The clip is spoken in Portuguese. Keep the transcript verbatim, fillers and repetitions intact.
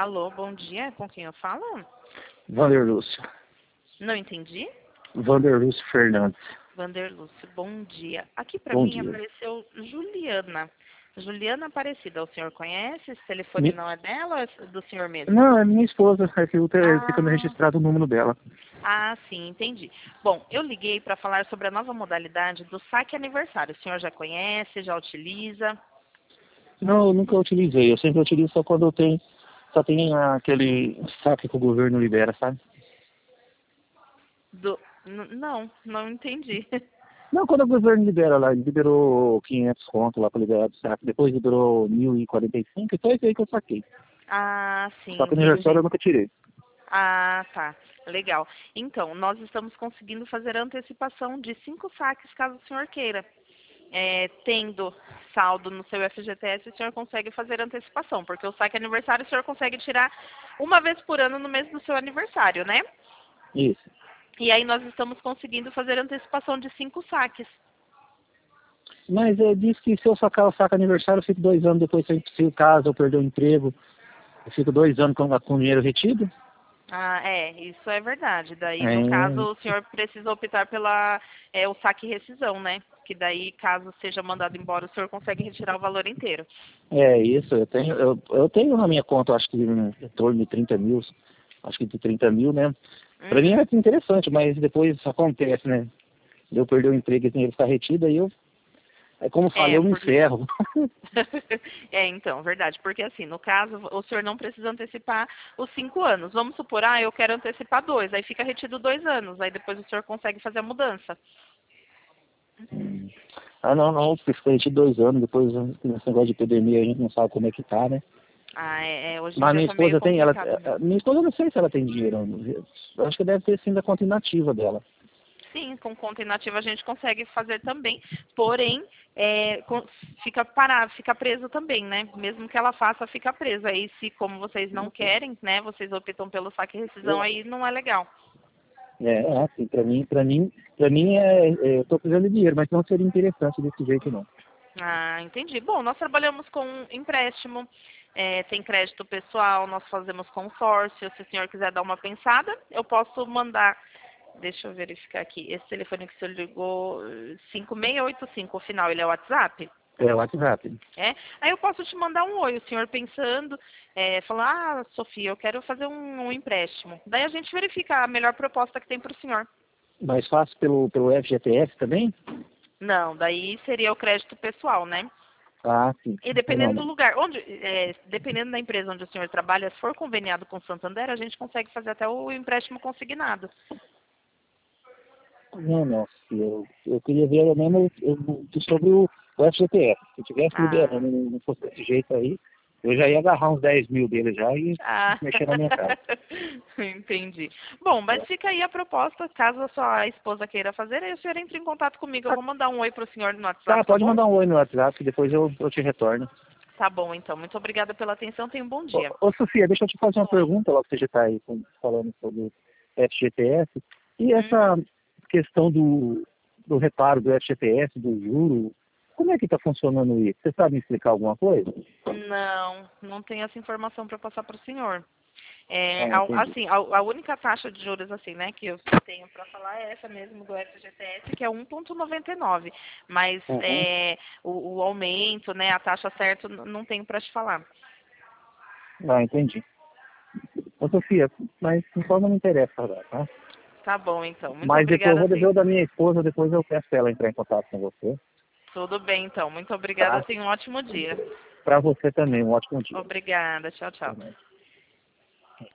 Alô, bom dia. Com quem eu falo? Vander Lúcio. Não entendi. Vander Lúcio Fernandes. Vander Lúcio, bom dia. Aqui para Bom mim dia. apareceu Juliana. Juliana Aparecida, o senhor conhece? Esse telefone Mi... não é dela ou é do senhor mesmo? Não, é minha esposa. É que Ah. fica registrado o número dela. Ah, sim, entendi. Bom, eu liguei para falar sobre a nova modalidade do saque aniversário. O senhor já conhece, já utiliza? Não, eu nunca utilizei. Eu sempre utilizo só quando eu tenho, só tem aquele saque que o governo libera, sabe? Do... N- Não, não entendi. Não, quando o governo libera lá, ele liberou quinhentos conto lá para liberar do saque. Depois liberou mil e quarenta e cinco, e foi isso aí que eu saquei. Ah, sim, Só que o aniversário eu entendi. nunca tirei. Ah, tá. Legal. Então, nós estamos conseguindo fazer a antecipação de cinco saques, caso o senhor queira. É, tendo saldo no seu F G T S, o senhor consegue fazer a antecipação, porque o saque aniversário o senhor consegue tirar uma vez por ano no mês do seu aniversário, né? Isso. E aí nós estamos conseguindo fazer a antecipação de cinco saques. Mas é, diz que se eu sacar o saque aniversário, eu fico dois anos depois, se se o caso eu perder o emprego, eu fico dois anos com, com o dinheiro retido. Ah, é, isso é verdade. Daí, no caso, É, o senhor precisa optar pela é, o saque e rescisão, né? Que daí, caso seja mandado embora, o senhor consegue retirar o valor inteiro. é isso, eu tenho, eu, eu tenho na minha conta, acho que em torno de trinta mil, acho que de trinta mil, né? Pra mim Uhum. é interessante, mas depois acontece, né? Eu perder o emprego e o dinheiro ficar retido, aí eu, é como eu falei, É, eu me porque... encerro. é, então, verdade. Porque assim, no caso, o senhor não precisa antecipar os cinco anos. Vamos supor, ah, eu quero antecipar dois. Aí fica retido dois anos. Aí depois o senhor consegue fazer a mudança. Ah, não, não, porque fica retido dois anos, depois nesse negócio de epidemia a gente não sabe como é que tá, né? Ah, é, é, hoje em Mas dia minha tá meio esposa tem, ela, complicado a- a- mesmo. minha esposa eu não sei se ela tem dinheiro, eu acho que deve ter sim da conta inativa dela. Sim, com conta inativa a gente consegue fazer também, porém, é, com- fica parado, fica preso também, né? Mesmo que ela faça, fica presa. Aí, se como vocês não querem, né, vocês optam pelo saque e rescisão, aí não é legal. É, é assim, pra mim, pra mim, pra mim é, é, eu tô precisando de dinheiro, mas não seria interessante desse jeito não. Ah, entendi. Bom, nós trabalhamos com empréstimo, é, tem crédito pessoal, nós fazemos consórcio. Se o senhor quiser dar uma pensada, eu posso mandar. Deixa eu verificar aqui. Esse telefone que o senhor ligou, cinco seis oito cinco, o final, ele é o WhatsApp? É o WhatsApp. É? Aí eu posso te mandar um oi, o senhor pensando, é, falar, ah, Sofia, eu quero fazer um, um empréstimo. Daí a gente verifica a melhor proposta que tem para o senhor. Mais fácil pelo, pelo F G T S também? Não, daí seria o crédito pessoal, né? Ah, sim. E Não, dependendo do não. lugar, onde, é, dependendo da empresa onde o senhor trabalha, se for conveniado com o Santander, a gente consegue fazer até o empréstimo consignado. Não, não. Eu, eu queria ver mesmo eu, eu, sobre o, o F G T S. Se tivesse Ah, liberando, não não fosse desse jeito aí, eu já ia agarrar uns dez mil dele já e ah, mexer na minha casa. entendi. Bom, mas fica aí a proposta, caso a sua esposa queira fazer, aí o senhor entre em contato comigo. Eu Ah, vou mandar um oi pro senhor no tá, WhatsApp, tá pode bom? mandar um oi no WhatsApp que depois eu, eu te retorno. Tá bom, então. Muito obrigada pela atenção. Tenha um bom Ô, dia. ô, Sofia, deixa eu te fazer uma Oi. pergunta, logo que você já está aí com- falando sobre o F G T S. E essa Uhum. questão do, do reparo do F G T S, do juro, como é que está funcionando isso? Você sabe me explicar alguma coisa? Não, não tenho essa informação para passar para o senhor. É, Ah, a- entendi. assim, a, a única taxa de juros assim, né, que eu tenho para falar é essa mesmo do F G T S, que é um vírgula noventa e nove. Mas Uhum. é, o, o aumento, né, a taxa certa, n- não tenho para te falar. Ah, entendi. Ô, Sofia, mas então não me interessa agora, tá? Tá bom, então. Muito Mas depois eu obrigada, vou dever sim. o da minha esposa, depois eu peço pra ela entrar em contato com você, Tudo bem, então. Muito obrigada. tá? Tenha um ótimo dia. Para você também, um ótimo dia. Obrigada. Tchau, tchau. Tá bom.